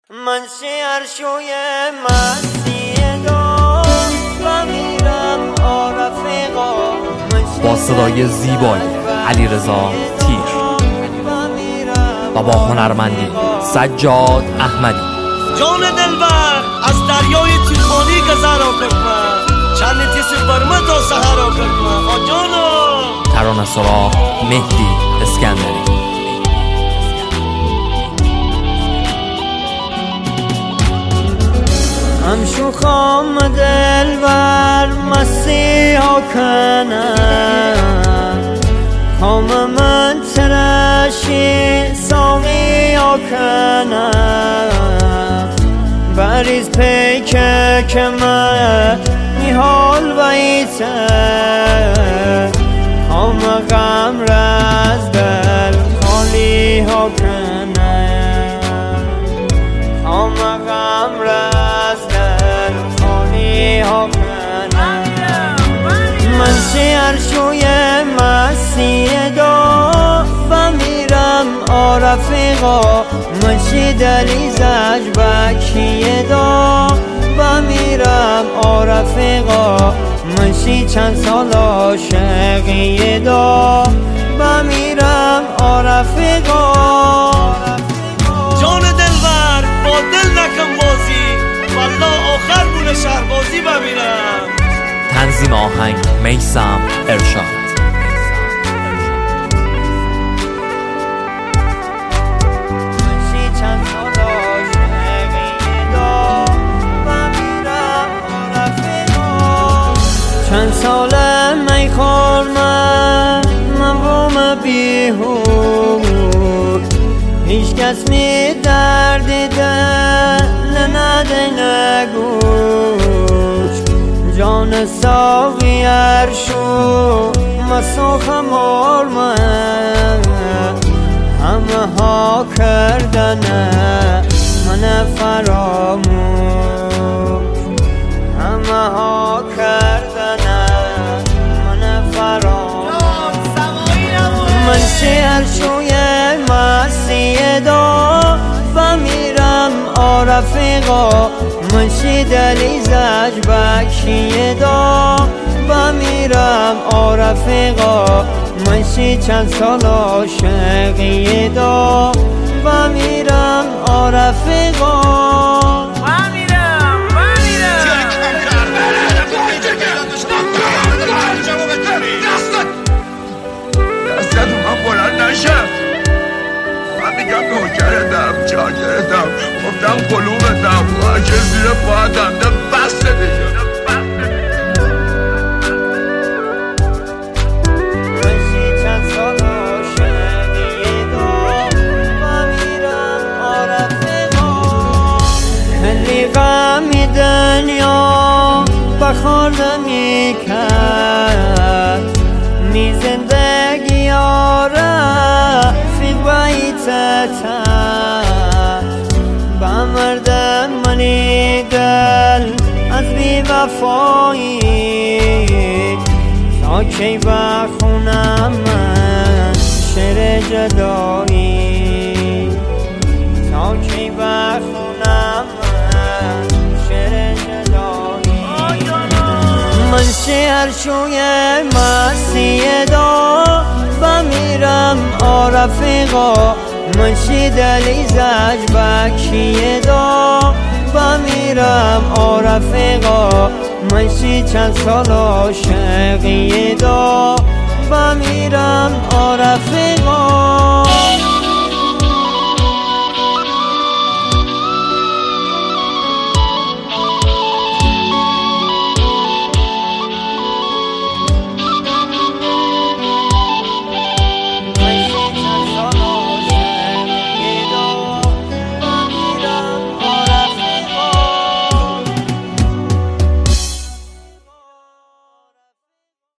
من شعرشوی مسیح دار و میرم رفیقا. با صدای زیبای علیرضا تیر و با هنرمندی سجاد احمدی. جان دلبر از دریای طوفانی گذرا کرد، چند تیس برمه تا سهرا کرد. آجانا ترانه سرا مهدی اسکندری. همشو خام دلبر مسیحا کنم، خام من ترشی ساقیا کنم. بریز پیکه که من نیحال ویته، خام غم رز دل خالی ها کنم. خام غم رز دل خالی ها کنم. من شعرشوی مسیح دا و میرم رفیقا. منشی دلی زجبکیه دا و میرم رفیقا. منشی چند سال عاشقیه دا و میرم رفیقا. جان دلبر با دل نکن بازی، والله آخر بونه شهربازی ببینم. تنظیم آهنگ میثم ارشاد. چند ساله میخور من بوم بیهود، هیچ کس می دردی دل نده نگوش. جان ساقی ارشو مسوخ مار من، همه ها کردن من فراموش. همه ها کردن من فراموش. من شعرشوی مسیح دا و میرم رفیقا. منشی دلی زجبکیه دا و میرم رفیقا. منشی چند سال عاشقیه دا و میرم رفیقا. جا گردم گفتم قلوبتم که زیر پاهتم ده بسته دیگه. منشی چند سال عاشقیه دا و میرم رفیقا. خیلی غمی دنیا بخورده میکرد، می زندگی رفیق ویتتم. با مرد منی دل از بی وفایی، تا کی بخونم من شعر جدایی. تا کی بخونم من شعر جدایی. من شعرشوی مسیح دا و میرم رفیقا. منشی دلی زجبکیه دا و میرم رفیقا. منشی چند سال عاشقیه دا و میرم رفیقا.